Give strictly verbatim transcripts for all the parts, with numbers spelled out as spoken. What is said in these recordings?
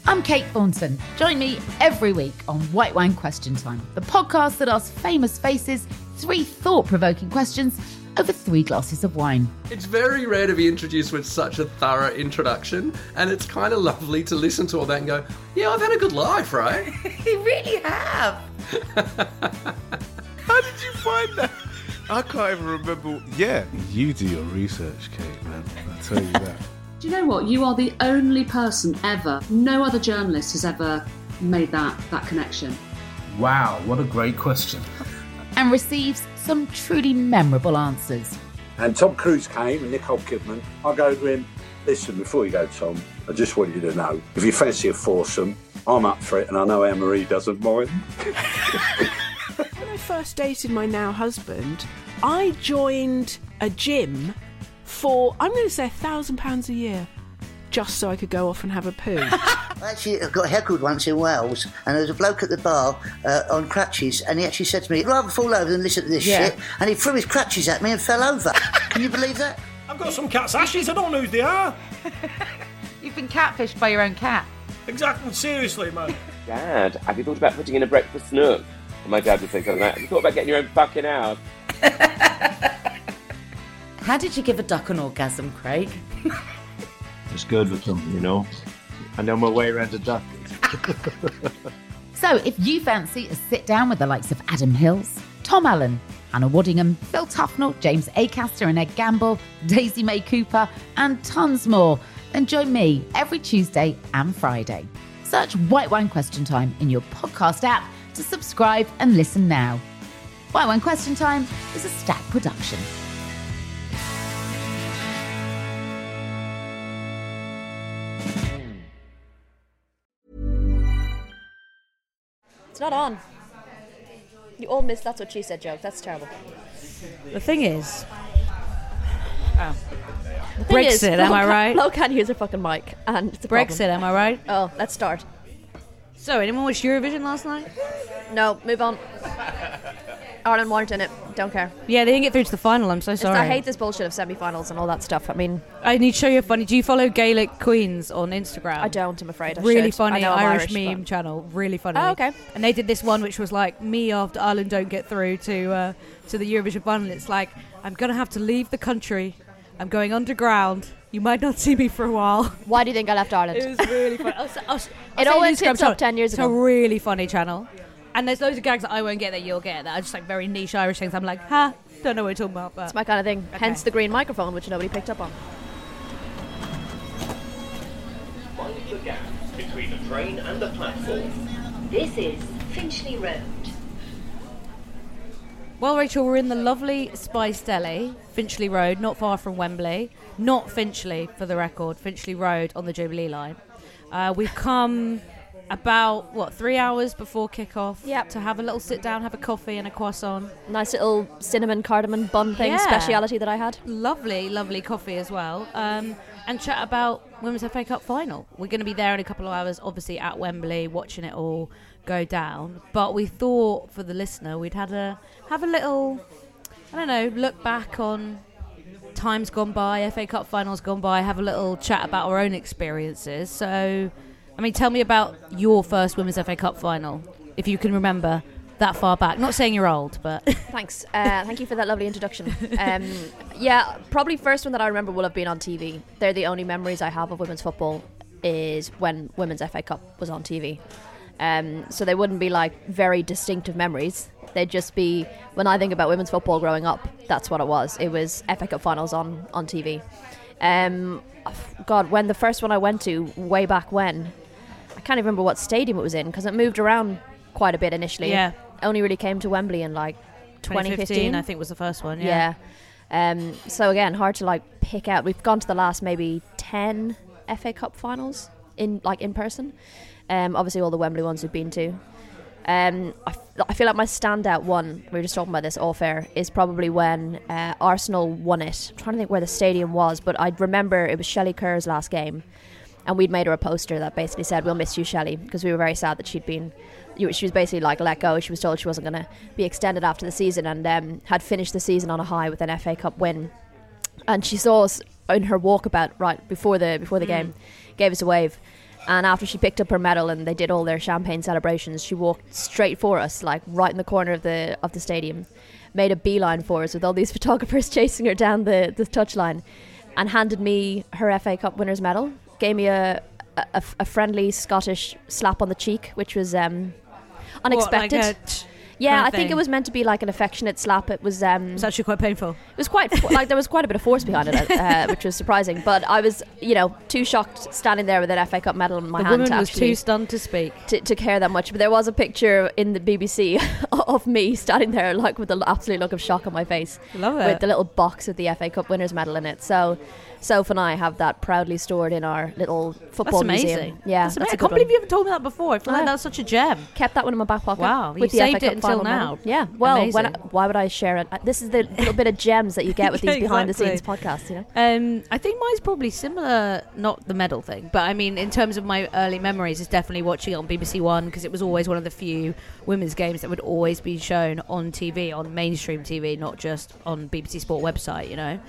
I'm Kate Thornton. Join me every week on White Wine Question Time, the podcast that asks famous faces three thought-provoking questions over three glasses of wine. It's very rare to be introduced with such a thorough introduction, and it's kind of lovely to listen to all that and go, yeah, I've had a good life, right? You really have. How did you find that? I can't even remember. Yeah, you do your research, Kate, man. I'll tell you that. Do you know what? You are the only person ever, no other journalist has ever made that, that connection. Wow, what a great question. And receives some truly memorable answers. And Tom Cruise came and Nicole Kidman. I go to him, listen, before you go, Tom, I just want you to know, if you fancy a foursome, I'm up for it, and I know Anne-Marie doesn't mind. When I first dated my now husband, I joined a gym for, I'm going to say, a thousand pounds a year, just so I could go off and have a poo. Actually, I got heckled once in Wales, and there was a bloke at the bar uh, on crutches, and he actually said to me, I'd rather fall over than listen to this Yeah. shit, and he threw his crutches at me and fell over. Can you believe that? I've got some cat's ashes, I don't know who they are. You've been catfished by your own cat. Exactly, seriously, man. Dad, have you thought about putting in a breakfast nook? And my dad would say something like, have you thought about getting your own fucking house? How did you give a duck an orgasm, Craig? Just good with them, you know. I know my way around a duck. So if you fancy a sit down with the likes of Adam Hills, Tom Allen, Hannah Waddingham, Phil Tufnell, James Acaster and Ed Gamble, Daisy May Cooper, and tons more, then join me every Tuesday and Friday. Search White Wine Question Time in your podcast app to subscribe and listen now. White Wine Question Time is a Stack production. It's not on. You all missed That's What She Said joke. That's terrible. The thing is... Oh. The thing Brexit, is, am Flo I ca- right? Flo can't use her fucking mic, and it's a Brexit, problem. am I right? Oh, let's start. So, anyone watch Eurovision last night? No, move on. Ireland weren't in it. Don't care. Yeah, they didn't get through to the final. I'm so It's- sorry. I hate this bullshit of semi-finals and all that stuff. I mean, I need to show you a funny. Do you follow Gaelic Queens on Instagram? I don't. I'm afraid. I Really should. funny I know I'm Irish, Irish meme but- channel. Really funny. Oh, okay. And they did this one, which was like me after Ireland don't get through to uh, to the Eurovision final. It's like, I'm gonna have to leave the country. I'm going underground. You might not see me for a while. Why do you think I left Ireland? It was really funny. I'll, I'll, I'll It say always Instagram hits up channel. ten years it's ago. It's a really funny channel. And there's loads of gags that I won't get that you'll get that are just like very niche Irish things. I'm like, ha, don't know what you're talking about. But It's my kind of thing. Okay. Hence the green microphone, which nobody picked up on. Mind the gap between a train and a platform. This is Finchley Road. Well, Rachel, we're in the lovely Spice Deli, Finchley Road, not far from Wembley. Not Finchley, for the record, Finchley Road on the Jubilee line. Uh, we've come about, what, three hours before kick-off Yep. to have a little sit-down, have a coffee and a croissant. Nice little cinnamon cardamom bun thing, Yeah. speciality that I had. Lovely, lovely coffee as well. Um, and chat about Women's F A Cup final. We're going to be there in a couple of hours, obviously at Wembley, watching it all go down. But we thought for the listener, we'd had a have a little, I don't know, look back on times gone by, F A Cup finals gone by, have a little chat about our own experiences. So, I mean, tell me about your first Women's F A Cup final, if you can remember that far back. Not saying you're old, but... Thanks. Uh, thank you for that lovely introduction. Um, yeah, probably first one that I remember will have been on T V. They're the only memories I have of women's football is when Women's F A Cup was on T V. Um, so they wouldn't be like very distinctive memories. They'd just be, when I think about women's football growing up, that's what it was. It was F A Cup finals on, on T V. Um, God, when the first one I went to, way back when, I can't even remember what stadium it was in because it moved around quite a bit initially. Yeah. Only really came to Wembley in like twenty fifteen, I think was the first one. Yeah. yeah. Um, so again, hard to like pick out. We've gone to the last maybe ten F A Cup finals in like in person. Um, obviously all the Wembley ones we've been to. Um, I, f- I feel like my standout one, we were just talking about this off air, is probably when uh, Arsenal won it. I'm trying to think where the stadium was, but I remember it was Shelley Kerr's last game, and we'd made her a poster that basically said, "We'll miss you, Shelley," because we were very sad that she'd been. She was basically like let go. She was told she wasn't going to be extended after the season, and um, had finished the season on a high with an F A Cup win. And she saw us in her walkabout right before the before the Mm. game, gave us a wave. And after she picked up her medal and they did all their champagne celebrations, she walked straight for us, like right in the corner of the of the stadium, made a beeline for us with all these photographers chasing her down the, the touchline, and handed me her F A Cup winners' medal. Gave me a a, a friendly Scottish slap on the cheek, which was um, unexpected. What, like a t- yeah, kind of I think thing? it was meant to be like an affectionate slap. It was um, It's actually quite painful. It was quite like there was quite a bit of force behind it, uh, which was surprising. But I was, you know, too shocked standing there with an F A Cup medal in my The hand. woman to was actually too stunned to speak. To, to care that much. But there was a picture in the B B C of me standing there, like with the absolute look of shock on my face. Love it. With the little box with the F A Cup winners' medal in it. So, Soph and I have that proudly stored in our little football That's amazing. museum. Yeah, that's that's amazing. a I good can't one. believe you haven't told me that before. I feel like Yeah. that's such a gem. Kept that one in my back pocket. Wow, with you the saved F A it Cup until final now. medal. Yeah. Well, when I, Amazing. why would I share it? Uh, This is the little bit of gems that you get with these behind the scenes Exactly. podcasts. You know. Um, I think mine's probably similar, not the medal thing, but I mean, in terms of my early memories, it's definitely watching it on B B C One because it was always one of the few women's games that would always be shown on T V, on mainstream T V, not just on B B C Sport website, you know.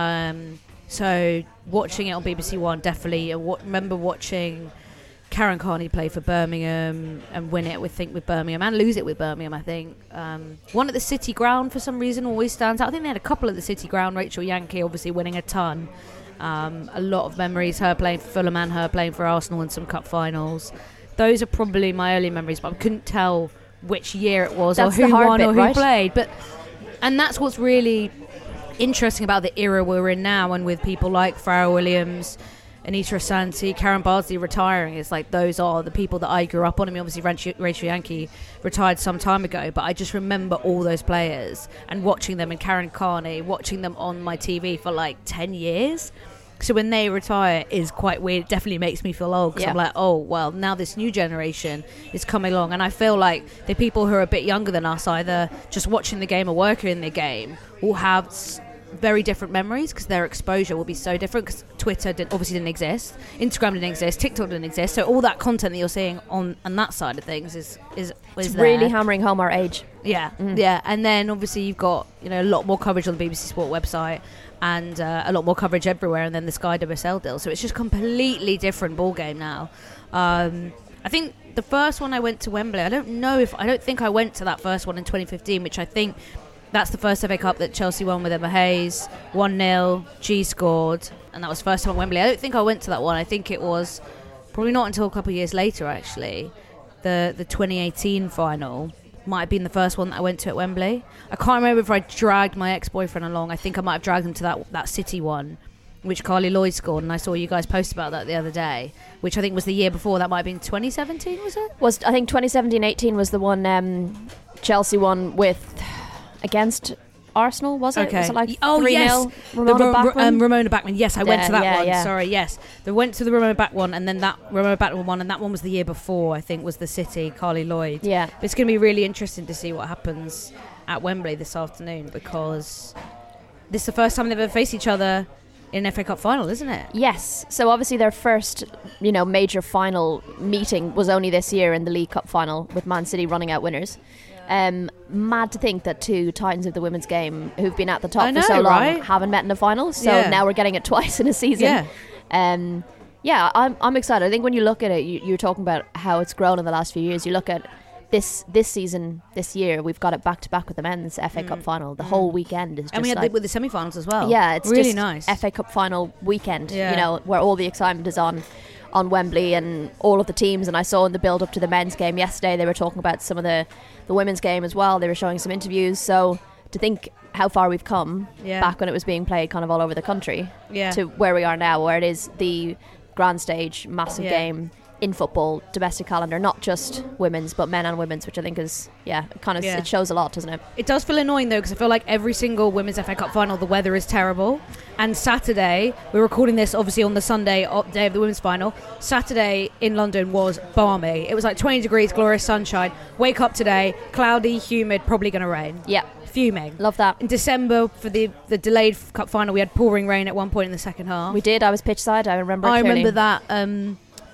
Um, so watching it on B B C One, definitely. I wa- remember watching Karen Carney play for Birmingham and win it with think with Birmingham and lose it with Birmingham. I think um, one at the City Ground for some reason always stands out. I think they had a couple at the City Ground. Rachel Yankee obviously winning a ton. Um, a lot of memories. Her playing for Fulham and her playing for Arsenal in some cup finals. Those are probably my early memories, but I couldn't tell which year it was That's or the who hard won bit, or who right? played. But and that's what's really interesting about the era we're in now, and with people like Farrah Williams, Anita Asante, Karen Bardsley retiring. It's like those are the people that I grew up on. I mean, obviously Rachel, Rachel Yankee retired some time ago, but I just remember all those players and watching them, and Karen Carney, watching them on my T V for like ten years. So when they retire is quite weird. It definitely makes me feel old because Yeah. I'm like, oh, well, now this new generation is coming along. And I feel like the people who are a bit younger than us, either just watching the game or working in the game, will have s- very different memories because their exposure will be so different because Twitter did, obviously didn't exist, Instagram didn't exist, TikTok didn't exist. So all that content that you're seeing on, on that side of things is is, is It's there. really hammering home our age. Yeah, Mm. yeah, and then obviously you've got, you know, a lot more coverage on the B B C Sport website and uh, a lot more coverage everywhere, and then the Sky W S L deal. So it's just completely different ball game now. Um, I think the first one I went to Wembley, I don't know if I don't think I went to that first one in twenty fifteen, which I think that's the first F A Cup that Chelsea won with Emma Hayes, one nil, G scored, and that was first time at Wembley. I don't think I went to that one. I think it was probably not until a couple of years later, actually. The the twenty eighteen final might have been the first one that I went to at Wembley. I can't remember if I dragged my ex-boyfriend along. I think I might have dragged him to that that City one, which Carly Lloyd scored, and I saw you guys post about that the other day, which I think was the year before. That might have been twenty seventeen, was it? Was I think twenty seventeen eighteen was the one um, Chelsea won with against Arsenal, was it? Okay. Was it like oh three yes, nil? the Ramona Ro- Bachmann? Um, Ramona Bachmann. Yes, I went to Then, that yeah, one. yeah. Sorry, yes, they went to the Ramona Bachmann one, and then that Ramona Bachmann one, and that one was the year before. I think was the City Carly Lloyd. Yeah. But it's going to be really interesting to see what happens at Wembley this afternoon because this is the first time they've ever faced each other in an F A Cup final, isn't it? Yes. So obviously their first, you know, major final meeting was only this year in the League Cup final with Man City running out winners. Um, mad to think that two titans of the women's game who've been at the top I know, for so long right? haven't met in a final. So Yeah. now we're getting it twice in a season. Yeah. Um, yeah, I'm I'm excited. I think when you look at it, you, you're talking about how it's grown in the last few years. You look at this this season, this year, we've got it back to back with the men's F A Cup final. The Mm. whole weekend is just And we had like, the, with the semi-finals as well. yeah, it's really just nice. F A Cup final weekend, Yeah. you know, where all the excitement is on on Wembley and all of the teams. And I saw in the build up to the men's game yesterday, they were talking about some of the, the women's game as well. They were showing some interviews. So to think how far we've come Yeah. back when it was being played kind of all over the country Yeah. to where we are now, where it is the grand stage, massive Yeah. game in football, domestic calendar, not just women's but men and women's, which I think is, yeah, it kind of Yeah. it shows a lot, doesn't it? It does feel annoying though because I feel like every single women's F A Cup final the weather is terrible, and Saturday, we're recording this obviously on the Sunday op- day of the women's final, Saturday in London was balmy. It was like twenty degrees, glorious sunshine. Wake up today, cloudy, humid, probably going to rain. Yeah. Fuming. Love that. In December for the, the delayed f- cup final we had pouring rain at one point in the second half. We did. I was pitch side. I remember it I clearly. remember that um,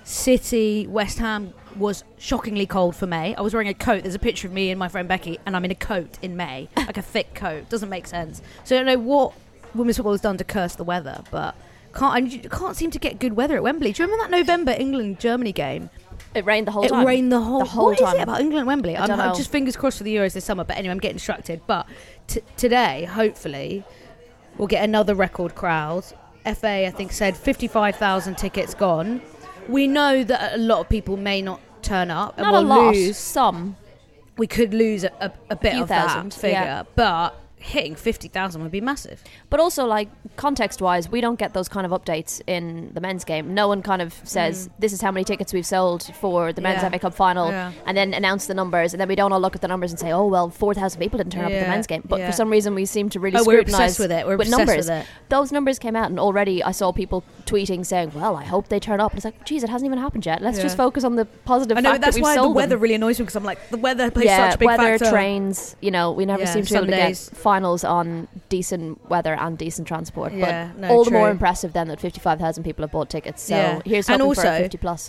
City West Ham was shockingly cold for May. I was wearing a coat. There's a picture of me and my friend Becky, and I'm in a coat in May, like a thick coat. Doesn't make sense. So I don't know what women's football has done to curse the weather, but can't I can't seem to get good weather at Wembley. Do you remember that November England Germany game? It rained the whole it time. It rained the whole, the whole what time. What is it about England and Wembley? I I'm, don't I'm know. just fingers crossed for the Euros this summer. But anyway, I'm getting distracted. But t- today, hopefully, we'll get another record crowd. F A, I think, said fifty-five thousand tickets gone. We know that a lot of people may not turn up. And Not we'll a lot. lose. Some. We could lose a, a, a bit Few of thousand, that figure. yeah. But hitting fifty thousand would be massive. But also, like, context-wise, we don't get those kind of updates in the men's game. No one kind of says, Mm. this is how many tickets we've sold for the men's Yeah. F A Cup final, Yeah. and then announce the numbers, and then we don't all look at the numbers and say, oh, well, four thousand people didn't turn up at the Yeah, men's game. But yeah. for some reason, we seem to really Oh, we're scrutinise obsessed with it. We're obsessed numbers. with it. Those numbers came out, and already I saw people tweeting saying, well, I hope they turn up. And it's like, geez, it hasn't even happened yet. Let's Yeah. just focus on the positive I know, fact but that's that we've why the sold weather them. really annoys me because I'm like, the weather plays yeah, such a big weather, factor. trains, you know, we never Yeah, seem to be able to get Sundays. finals on decent weather and decent transport. Yeah, but no, all the true. more impressive then that fifty-five thousand people have bought tickets. So Yeah. here's And hoping for also- a fifty plus.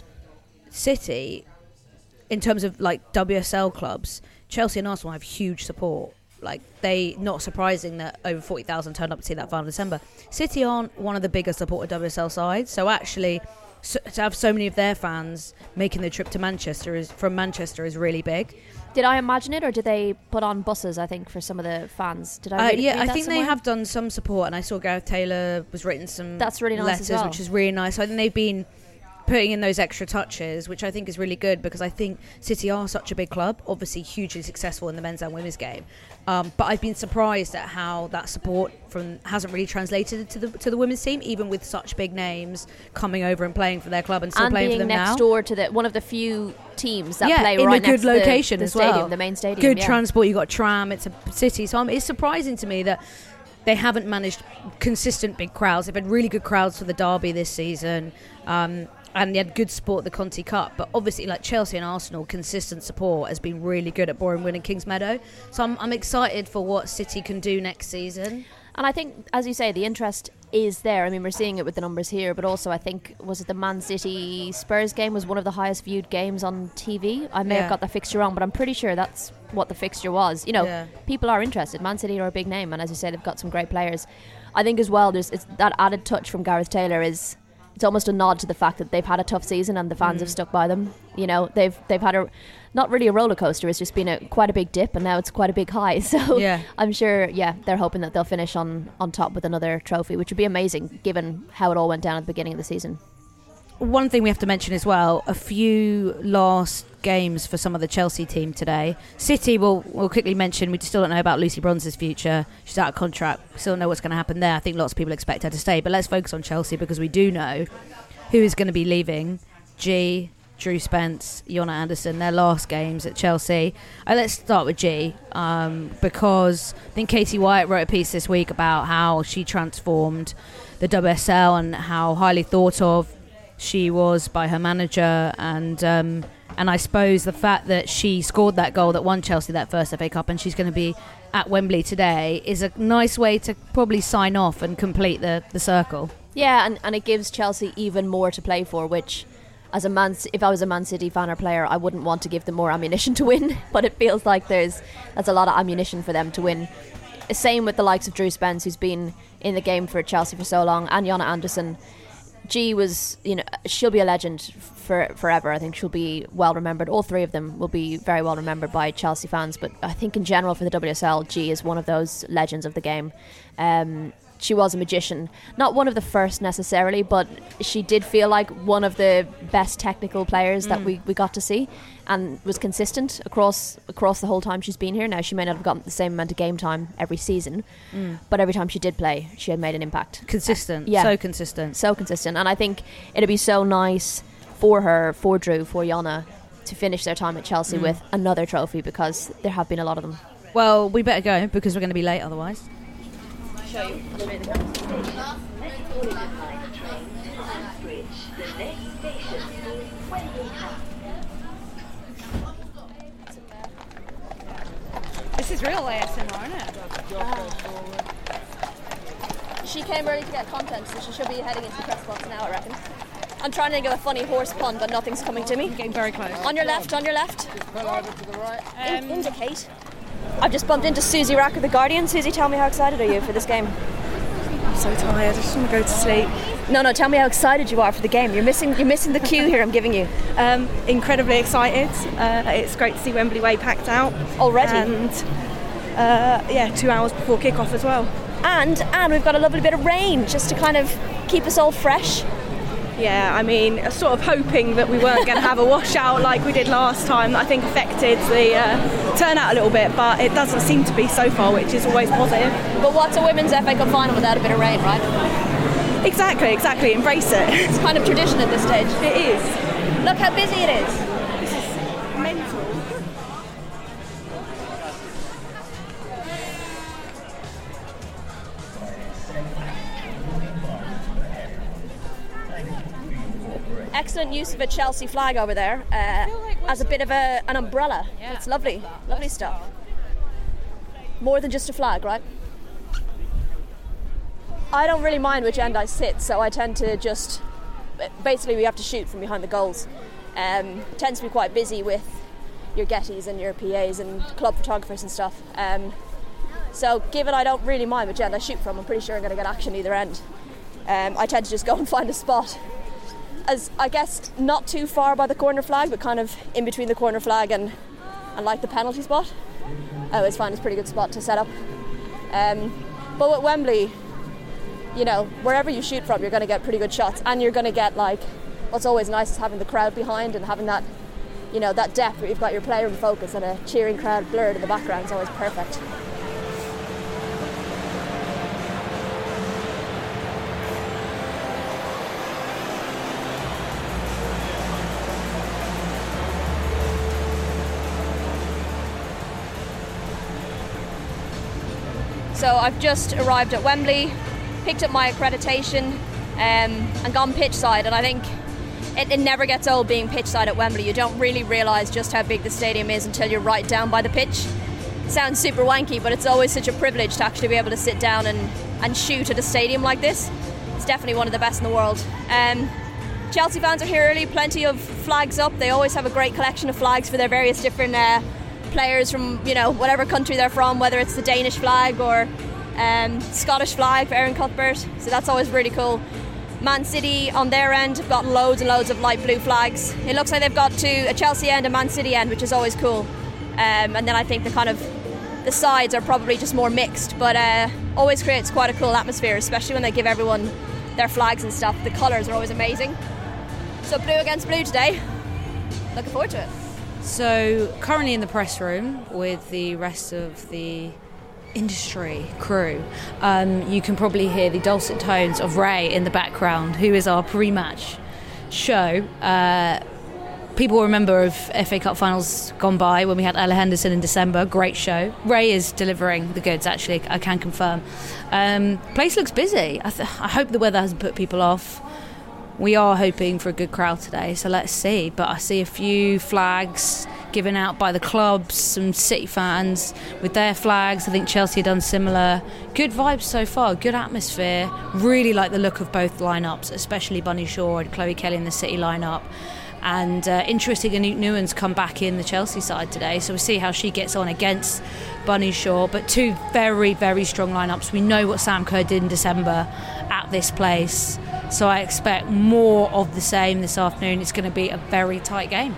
City, in terms of like W S L clubs, Chelsea and Arsenal have huge support. Like they, not surprising that over forty thousand turned up to see that final in December. City aren't one of the biggest supported W S L sides, so actually so, to have so many of their fans making the trip to Manchester is from Manchester is really big. Did I imagine it, or did they put on buses? I think for some of the fans. Did I? Uh, read, yeah, read I that think somewhere? they have done some support, and I saw Gareth Taylor was written some That's really nice letters, as well. which is really nice. So I think they've been putting in those extra touches, which I think is really good because I think City are such a big club, obviously hugely successful in the men's and women's game. Um, but I've been surprised at how that support from hasn't really translated to the to the women's team, even with such big names coming over and playing for their club and still and playing being for them next now. door to the one of the few teams that yeah, play in right a good next location to the, the as stadium, well. the main stadium. Good yeah. transport. You got a tram. It's a city, so um, it's surprising to me that they haven't managed consistent big crowds. They've had really good crowds for the derby this season. Um, And they had good support at the Conti Cup, but obviously, like Chelsea and Arsenal, consistent support has been really good at Boreham Wood and Kings Meadow. So I'm, I'm excited for what City can do next season. And I think, as you say, the interest is there. I mean, we're seeing it with the numbers here, but also I think, was it the Man City Spurs game was one of the highest viewed games on T V? I may Yeah. have got the fixture wrong, but I'm pretty sure that's what the fixture was. You know, Yeah. people are interested. Man City are a big name, and as you say, they've got some great players. I think as well, there's it's, that added touch from Gareth Taylor is... It's almost a nod to the fact that they've had a tough season and the fans Mm. have stuck by them. You know, they've they've had a not really a roller coaster. It's just been a quite a big dip, and now it's quite a big high. So Yeah. I'm sure, yeah, they're hoping that they'll finish on on top with another trophy, which would be amazing given how it all went down at the beginning of the season. One thing we have to mention as well, a few last games for some of the Chelsea team today. City, we'll, we'll quickly mention, we still don't know about Lucy Bronze's future. She's out of contract. We still don't know what's going to happen there. I think lots of people expect her to stay. But let's focus on Chelsea because we do know who is going to be leaving. G, Drew Spence, Jonna Anderson, their last games at Chelsea. Uh, let's start with G um, because I think Katie Wyatt wrote a piece this week about how she transformed the W S L and how highly thought of she was by her manager, and um, and I suppose the fact that she scored that goal that won Chelsea that first F A Cup and she's going to be at Wembley today is a nice way to probably sign off and complete the, the circle. Yeah, and, and it gives Chelsea even more to play for, which as a Man, if I was a Man City fan or player, I wouldn't want to give them more ammunition to win, but it feels like there's that's a lot of ammunition for them to win. Same with the likes of Drew Spence, who's been in the game for Chelsea for so long, and Jonna Anderson. G was, you know, she'll be a legend for forever. I think she'll be well remembered. All three of them will be very well remembered by Chelsea fans. But I think in general for the W S L, G is one of those legends of the game. Um, she was a magician, not one of the first necessarily, but she did feel like one of the best technical players that Mm. we, we got to see, and was consistent across across the whole time she's been here. Now she may not have gotten the same amount of game time every season, Mm. but every time she did play, she had made an impact. Consistent, Uh, yeah, so consistent. so consistent. And I think it'd be so nice for her, for Drew, for Jonna, to finish their time at Chelsea Mm. with another trophy, because there have been a lot of them. Well, we better go because we're going to be late otherwise. Show you. This is real A S M R, isn't it? She came early to get content, so she should be heading into the press box now, I reckon. I'm trying to think of a funny horse pun, but nothing's coming to me. Getting very close. On your left, on your left. Over to the right. In- indicate. I've just bumped into Susie Rack of The Guardian. Susie, tell me, how excited are you for this game? I'm so tired. I just want to go to sleep. No, no. Tell me how excited you are for the game. You're missing. You're missing the cue here. I'm giving you. Um, incredibly excited. Uh, it's great to see Wembley way packed out already. And uh, yeah, two hours before kick-off as well. And and we've got a lovely bit of rain just to kind of keep us all fresh. Yeah, I mean, sort of hoping that we weren't going to have a washout like we did last time. That I think affected the uh, turnout a little bit, but it doesn't seem to be so far, which is always positive. But what's a women's F A Cup final without a bit of rain, right? Exactly, exactly. Embrace it. It's kind of tradition at this stage. It is. Look how busy it is. This is mental. Excellent use of a Chelsea flag over there uh, as a bit of a, an umbrella. Yeah. It's lovely, lovely stuff. More than just a flag, right? I don't really mind which end I sit, so I tend to just... Basically, we have to shoot from behind the goals. Um, it tends to be quite busy with your Gettys and your P As and club photographers and stuff. Um, so given I don't really mind which end I shoot from, I'm pretty sure I'm going to get action either end. Um, I tend to just go and find a spot. As I guess not too far by the corner flag, but kind of in between the corner flag and, and like the penalty spot. I always find it's a pretty good spot to set up. Um, but with Wembley, you know, wherever you shoot from, you're going to get pretty good shots, and you're going to get like, what's always nice is having the crowd behind and having that, you know, that depth where you've got your player in focus and a cheering crowd blurred in the background is always perfect. So I've just arrived at Wembley, picked up my accreditation um, and gone pitch side, and I think it, it never gets old being pitch side at Wembley. You don't really realise just how big the stadium is until you're right down by the pitch. It sounds super wanky, but it's always such a privilege to actually be able to sit down and, and shoot at a stadium like this. It's definitely one of the best in the world. Um, Chelsea fans are here early, plenty of flags up. They always have a great collection of flags for their various different uh, players from, you know, whatever country they're from, whether it's the Danish flag or um, Scottish flag for Aaron Cuthbert. So that's always really cool. Man City on their end have got loads and loads of light blue flags. It looks like they've got to a Chelsea end and Man City end, which is always cool. Um, and then I think the kind of the sides are probably just more mixed, but uh, always creates quite a cool atmosphere, especially when they give everyone their flags and stuff. The colours are always amazing. So blue against blue today. Looking forward to it. So currently in the press room with the rest of the industry crew, um, you can probably hear the dulcet tones of Ray in the background, who is our pre-match show. Uh, people remember of F A Cup finals gone by when we had Ella Henderson in December. Great show. Ray is delivering the goods, actually, I can confirm. Um, place looks busy. I, th- I hope the weather hasn't put people off. We are hoping for a good crowd today, so let's see. But I see a few flags given out by the clubs, some City fans with their flags. I think Chelsea have done similar. Good vibes so far, good atmosphere. Really like the look of both lineups, especially Bunny Shaw and Chloe Kelly in the City lineup. And uh, interesting, Anouk Nguyen's come back in the Chelsea side today, so we'll see how she gets on against Bunny Shaw. But two very, very strong lineups. We know what Sam Kerr did in December at this place, so I expect more of the same this afternoon. It's going to be a very tight game.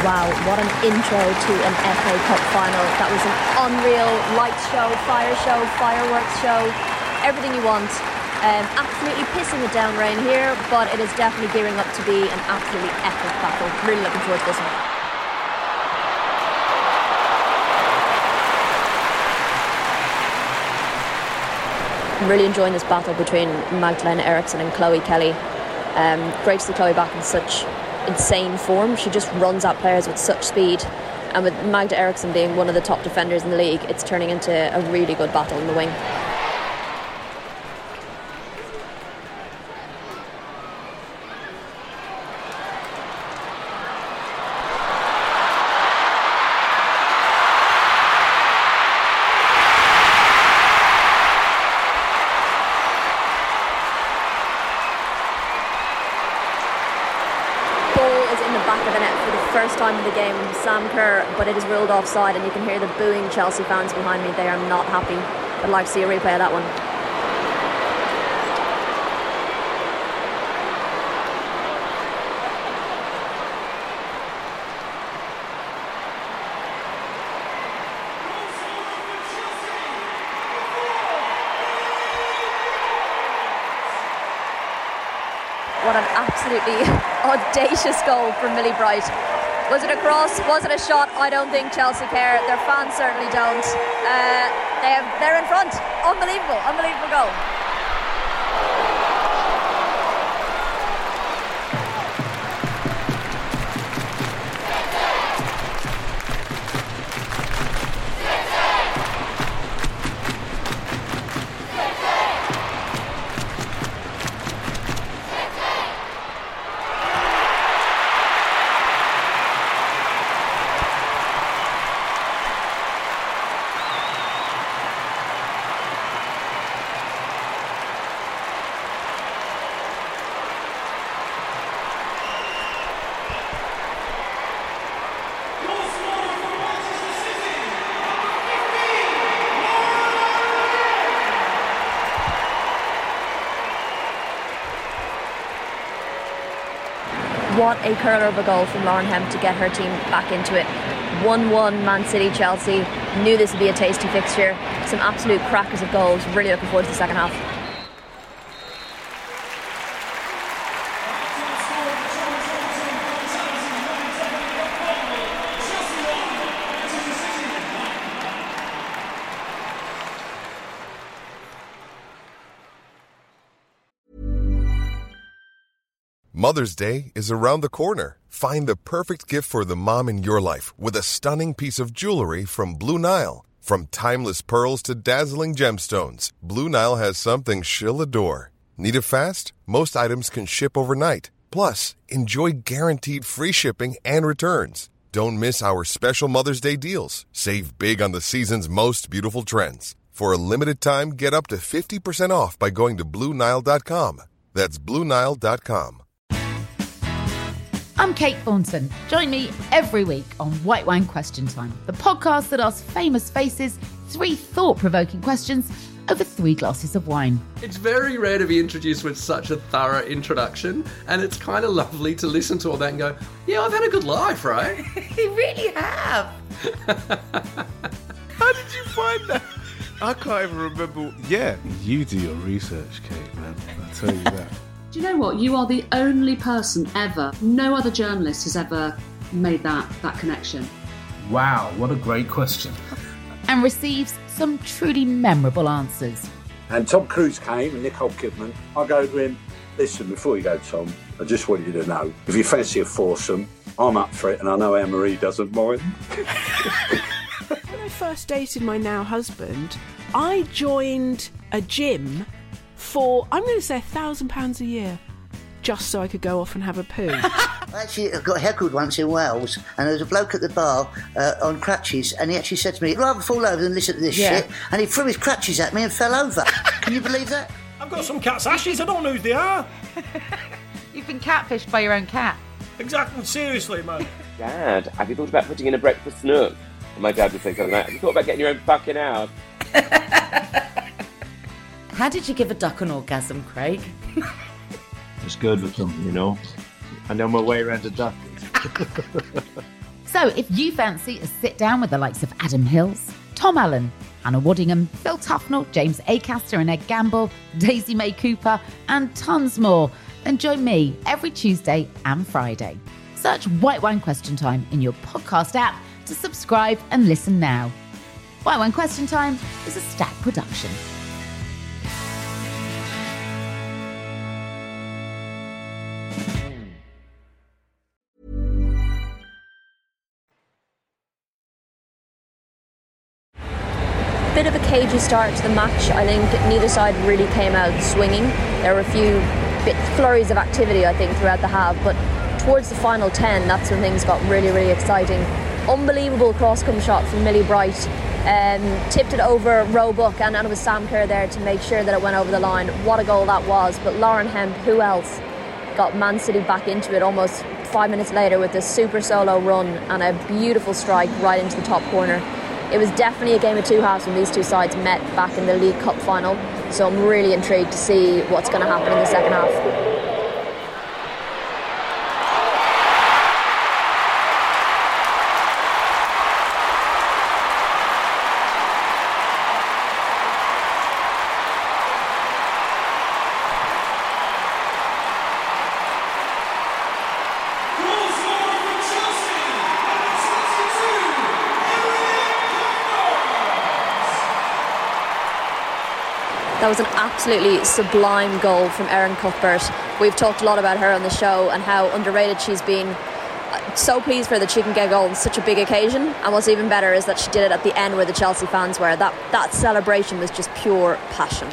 Wow, what an intro to an F A Cup final. That was an unreal light show, fire show, fireworks show, everything you want. Um, absolutely pissing it down rain here, but it is definitely gearing up to be an absolutely epic battle. Really looking forward to this one. I'm really enjoying this battle between Magdalena Eriksson and Chloe Kelly. Um, great to see Chloe back in such insane form. She just runs at players with such speed, and with Magda Eriksson being one of the top defenders in the league, it's turning into a really good battle in the wing. First time in the game, Sam Kerr, but it is ruled offside, and you can hear the booing Chelsea fans behind me. They are not happy. I'd like to see a replay of that one. What an absolutely audacious goal from Millie Bright. Was it a cross? Was it a shot? I don't think Chelsea care. Their fans certainly don't. Uh, they have, they're in front. Unbelievable, unbelievable goal. What a curler of a goal from Lauren Hemp to get her team back into it. one one Man City Chelsea. Knew this would be a tasty fixture. Some absolute crackers of goals. Really looking forward to the second half. Mother's Day is around the corner. Find the perfect gift for the mom in your life with a stunning piece of jewelry from Blue Nile. From timeless pearls to dazzling gemstones, Blue Nile has something she'll adore. Need it fast? Most items can ship overnight. Plus, enjoy guaranteed free shipping and returns. Don't miss our special Mother's Day deals. Save big on the season's most beautiful trends. For a limited time, get up to fifty percent off by going to Blue Nile dot com. That's Blue Nile dot com. I'm Kate Thornton. Join me every week on White Wine Question Time, the podcast that asks famous faces three thought-provoking questions over three glasses of wine. It's very rare to be introduced with such a thorough introduction, and it's kind of lovely to listen to all that and go, yeah, I've had a good life, right? You really have. How did you find that? I can't even remember. Yeah, you do your research, Kate, man. I tell you that. Do you know what? You are the only person ever, no other journalist has ever made that, that connection. Wow, what a great question. And receives some truly memorable answers. And Tom Cruise came and Nicole Kidman. I go to him, listen, before you go, Tom, I just want you to know, if you fancy a foursome, I'm up for it, and I know Anne-Marie doesn't mind. When I first dated my now husband, I joined a gym for, I'm going to say, a thousand pounds a year, just so I could go off and have a poo. I actually got heckled once in Wales, and there was a bloke at the bar uh, on crutches, and he actually said to me, "I'd rather fall over than listen to this Yeah. shit," and he threw his crutches at me and fell over. Can you believe that? I've got some cat's ashes, I don't know who they are. You've been catfished by your own cat. Exactly, seriously, man. Dad, have you thought about putting in a breakfast nook? And my dad would say something like that. Have you thought about getting your own fucking house? How did you give a duck an orgasm, Craig? It's good with them, you know. I know my way around a duck. So if you fancy a sit down with the likes of Adam Hills, Tom Allen, Hannah Waddingham, Phil Tufnell, James Acaster and Ed Gamble, Daisy May Cooper, and tons more, then join me every Tuesday and Friday. Search White Wine Question Time in your podcast app to subscribe and listen now. White Wine Question Time is a Stack production. Bit of a cagey start to the match. I think neither side really came out swinging. There were a few bit flurries of activity, I think, throughout the half, but towards the final ten, that's when things got really, really exciting. Unbelievable cross-come shot from Millie Bright. Um, tipped it over Roebuck, and, and it was Sam Kerr there to make sure that it went over the line. What a goal that was. But Lauren Hemp, who else, got Man City back into it almost five minutes later with a super solo run and a beautiful strike right into the top corner. It was definitely a game of two halves when these two sides met back in the League Cup final, so I'm really intrigued to see what's going to happen in the second half. That was an absolutely sublime goal from Erin Cuthbert. We've talked a lot about her on the show and how underrated she's been. So pleased for her that she can get a goal on such a big occasion. And what's even better is that she did it at the end where the Chelsea fans were. That, that celebration was just pure passion.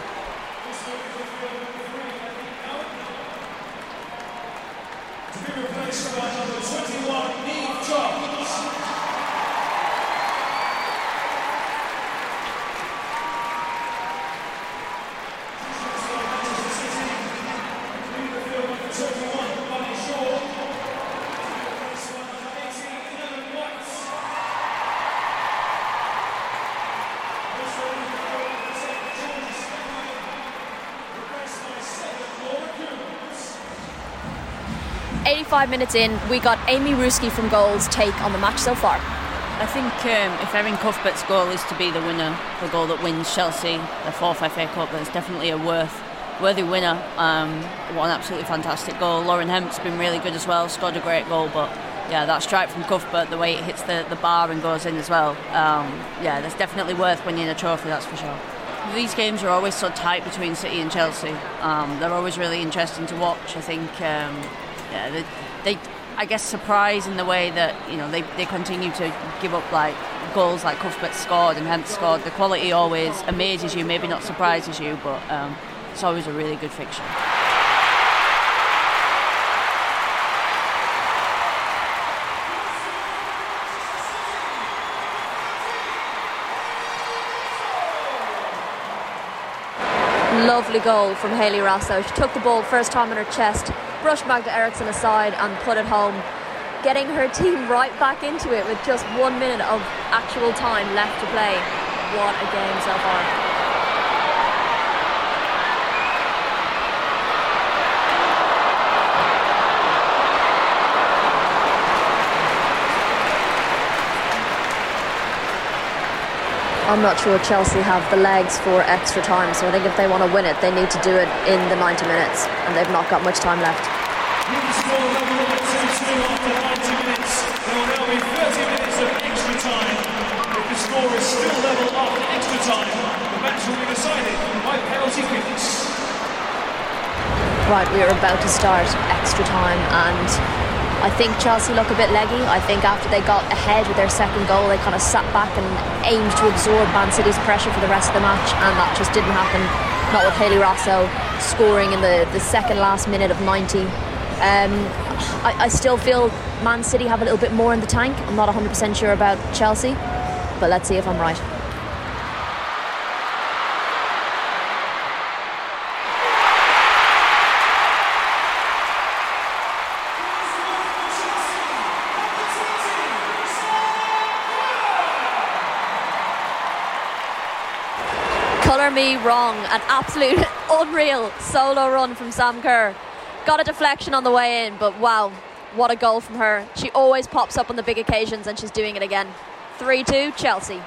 eighty-five minutes in, we got Amy Ruski from Goal's take on the match so far. I think um, if Erin Cuthbert's goal is to be the winner, the goal that wins Chelsea the fourth F A Cup, then it's definitely a worth, worthy winner. Um, what an absolutely fantastic goal. Lauren Hemp's been really good as well, scored a great goal, but yeah, that strike from Cuthbert, the way it hits the, the bar and goes in as well, um, yeah, that's definitely worth winning a trophy, that's for sure. These games are always so tight between City and Chelsea. Um, they're always really interesting to watch. I think um, yeah, they, they, I guess, surprise in the way that, you know, they, they continue to give up like goals like Cuthbert scored and Hemp scored. The quality always amazes you, maybe not surprises you, but um, it's always a really good fixture. Lovely goal from Hayley Raso. She took the ball first time in her chest, brushed Magda Eriksson aside and put it home, getting her team right back into it with just one minute of actual time left to play. What a game so far. I'm not sure Chelsea have the legs for extra time, so I think if they want to win it, they need to do it in the ninety minutes, and they've not got much time left. With the score level at two two after ninety minutes, there will now be thirty minutes of extra time. If the score is still level after extra time, the match will be decided by penalty kicks. Right, we are about to start extra time, and I think Chelsea look a bit leggy. I think after they got ahead with their second goal, they kind of sat back and aimed to absorb Man City's pressure for the rest of the match, and that just didn't happen. Not with Hayley Raso scoring in the, the second last minute of ninety. Um, I, I still feel Man City have a little bit more in the tank. I'm not one hundred percent sure about Chelsea, but let's see if I'm right. Colour me wrong, an absolute unreal solo run from Sam Kerr. Got a deflection on the way in, but wow, What a goal from her. She always pops up on the big occasions and she's doing it again. three two, Chelsea.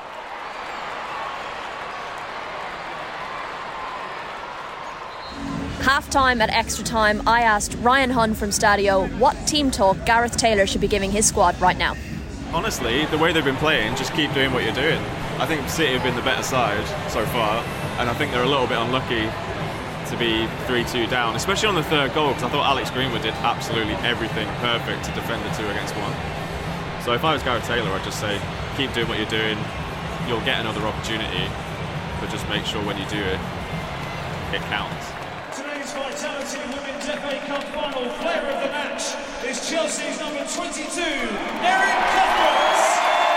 Half-time at extra time, I asked Ryan Hunn from Stadio what team talk Gareth Taylor should be giving his squad right now. Honestly, the way they've been playing, just keep doing what you're doing. I think City have been the better side so far, and I think they're a little bit unlucky to be three two down, especially on the third goal, because I thought Alex Greenwood did absolutely everything perfect to defend the two against one. So if I was Gareth Taylor, I'd just say, keep doing what you're doing, you'll get another opportunity, but just make sure when you do it, it counts. Today's Vitality Women's F A Cup final player of the match is Chelsea's number twenty-two, Erin Cuthberts.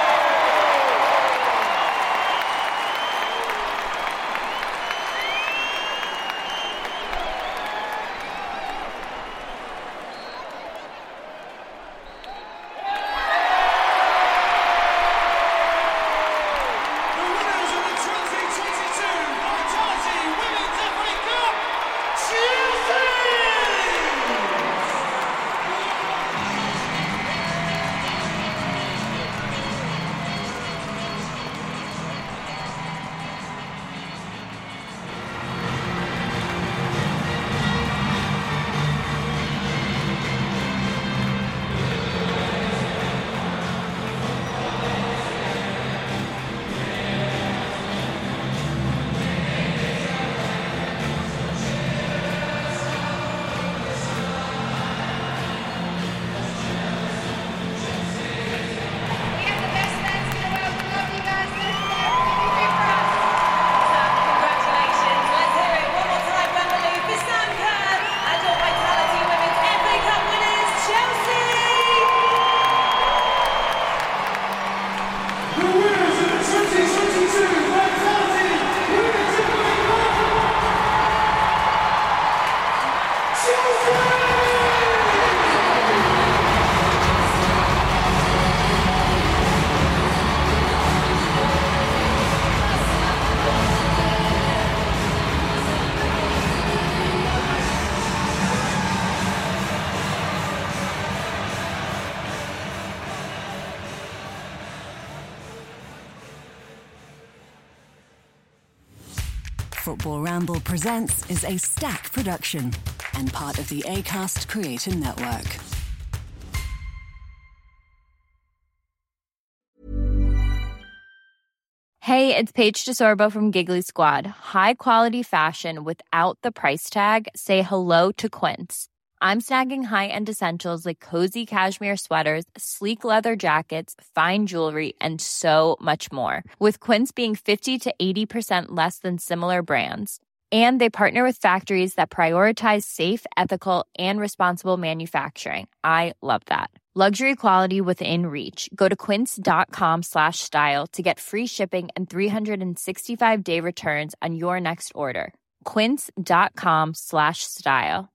Football Ramble Presents is a Stack production and part of the Acast Creator Network. Hey, it's Paige DeSorbo from Giggly Squad. High quality fashion without the price tag. Say hello to Quince. I'm snagging high-end essentials like cozy cashmere sweaters, sleek leather jackets, fine jewelry, and so much more. With Quince being fifty to eighty percent less than similar brands. And they partner with factories that prioritize safe, ethical, and responsible manufacturing. I love that. Luxury quality within reach. Go to quince.com slash style to get free shipping and three sixty-five day returns on your next order. Quince.com slash style.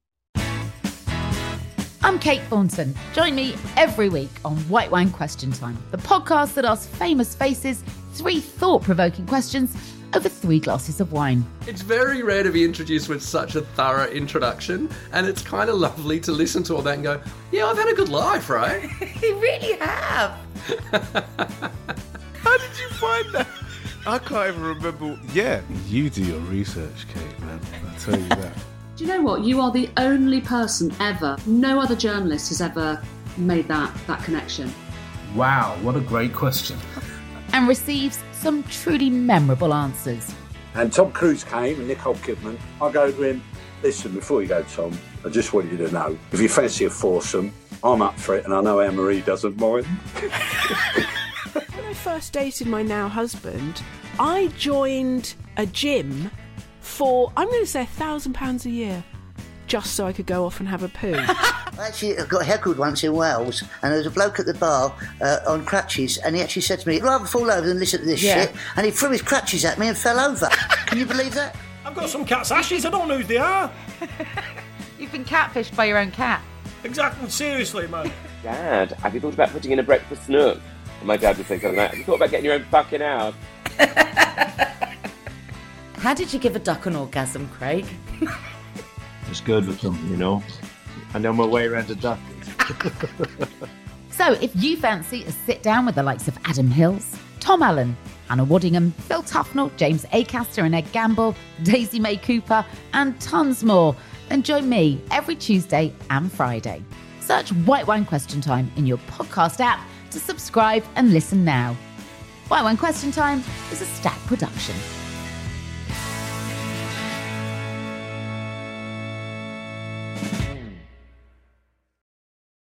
I'm Kate Thornton. Join me every week on White Wine Question Time, the podcast that asks famous faces three thought-provoking questions over three glasses of wine. It's very rare to be introduced with such a thorough introduction, and it's kind of lovely to listen to all that and go, yeah, I've had a good life, right? You really have. How did you find that? I can't even remember. Yeah, you do your research, Kate, man. I tell you that. Do you know what? You are the only person ever, no other journalist has ever made that, that connection. Wow, what a great question. And receives some truly memorable answers. And Tom Cruise came and Nicole Kidman. I go to him, listen, before you go, Tom, I just want you to know, if you fancy a foursome, I'm up for it, and I know Anne-Marie doesn't mind. When I first dated my now husband, I joined a gym for, I'm going to say, a thousand pounds a year, just so I could go off and have a poo. I actually got heckled once in Wales, and there was a bloke at the bar uh, on crutches, and he actually said to me, I'd rather fall over than listen to this Yeah. shit, and he threw his crutches at me and fell over. Can you believe that? I've got some cat's ashes, I don't know who they are. You've been catfished by your own cat. Exactly, seriously, man. Dad, have you thought about putting in a breakfast nook? And my dad would say something like, have you thought about getting your own fucking house? How did you give a duck an orgasm, Craig? It's good with them, you know. I know my way around a duck. So if you fancy a sit down with the likes of Adam Hills, Tom Allen, Hannah Waddingham, Phil Tufnell, James Acaster and Ed Gamble, Daisy May Cooper, and tons more, then join me every Tuesday and Friday. Search White Wine Question Time in your podcast app to subscribe and listen now. White Wine Question Time is a Stack production.